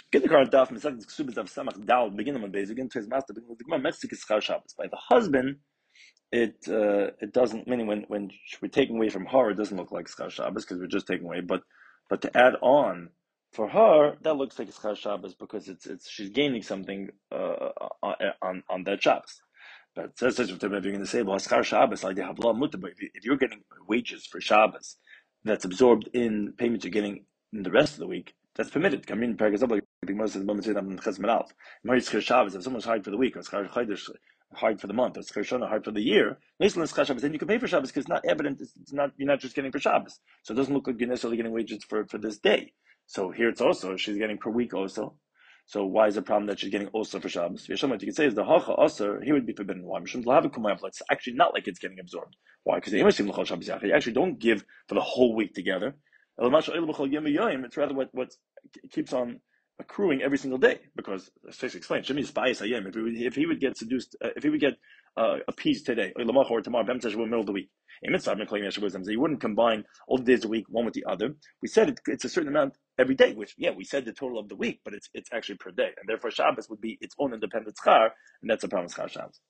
Get the current daf, Mesach Ksubas of Samach Dal, beginning on base, begin to his master, begin with the Gemara, Mexic is Char Shabbos. By the husband, it doesn't, meaning when we're taking away from her, it doesn't look like Char Shabbos because we're just taking away, but to add on for her, that looks like Char Shabbos because it's she's gaining something on that Shabbos. But it says if you're going to say, well, Char Shabbos, like they have law mutter, but if you're getting wages for Shabbos that's absorbed in payments you're getting in the rest of the week, that's permitted. Come in, if someone's hired for the week, or hired for the month, or hired for the year, then you can pay for Shabbos because it's not evident. It's not, you're not just getting for Shabbos, so it doesn't look like you're necessarily getting wages for this day. So here it's also she's getting per week also. So why is the problem that she's getting also for Shabbos? You could say is the hacha also he would be forbidden. Why? It's actually not like it's getting absorbed. Why? Because you actually don't give for the whole week together. It's rather what keeps on accruing every single day. Because as Stacey explained, if he would get seduced, if he would get appeased today or tomorrow, middle of the week. You wouldn't combine all the days of the week one with the other. We said it's a certain amount every day, which we said the total of the week, but it's actually per day, and therefore Shabbos would be its own independent schar, and that's a problem with schar Shabbos.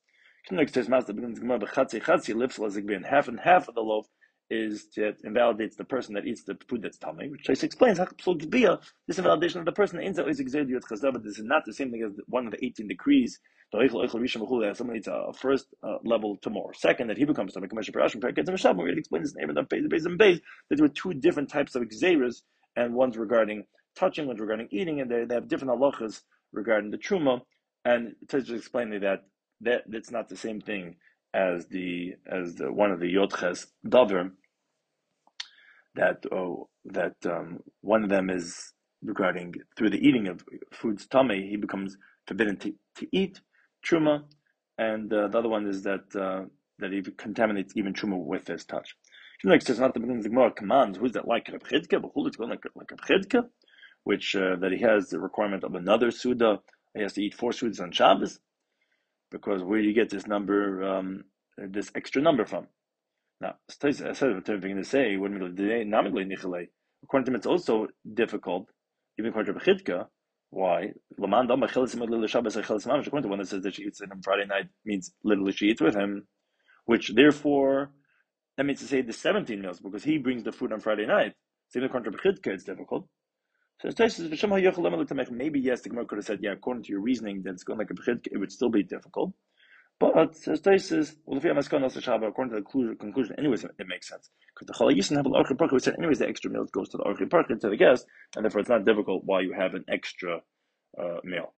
Half and half of the loaf is that invalidates the person that eats the food that's tummy, which just explains this invalidation of the person is this is not the same thing as one of the 18 decrees. Someone eats a first level tomorrow. Second, that he becomes tummy. We already explained this in that there were two different types of exeras, and one's regarding touching, one's regarding eating, and they have different halachas regarding the truma. And to just explain that that's not the same thing as the one of the yotches davar. That one of them is regarding through the eating of foods tummy, he becomes forbidden to eat truma, and the other one is that he contaminates even truma with his touch. Next is not the beginning of the Gemara commands. Who's that like Reb Chidka? But it's going like Reb Chidka, which that he has the requirement of another suda. He has to eat 4 sudas on Shabbos, because where do you get this number, this extra number from? Now, I said what I'm going to say. According to him, it's also difficult, even according to Bechidka. Why? According to one that says that she eats it on Friday night means literally she eats with him, which therefore that means to say the 17 meals because he brings the food on Friday night. So even according to Bechidka, it's difficult. So maybe yes, the Gemara could have said, according to your reasoning, that it's going like a Bechidka, it would still be difficult. But says Taisus, according to the conclusion, anyways, it makes sense. Because the Chol Yisrael have an Orchid Parker, we said, anyways, the extra meal goes to the Orchid Parker, to the guest, and therefore it's not difficult why you have an extra meal.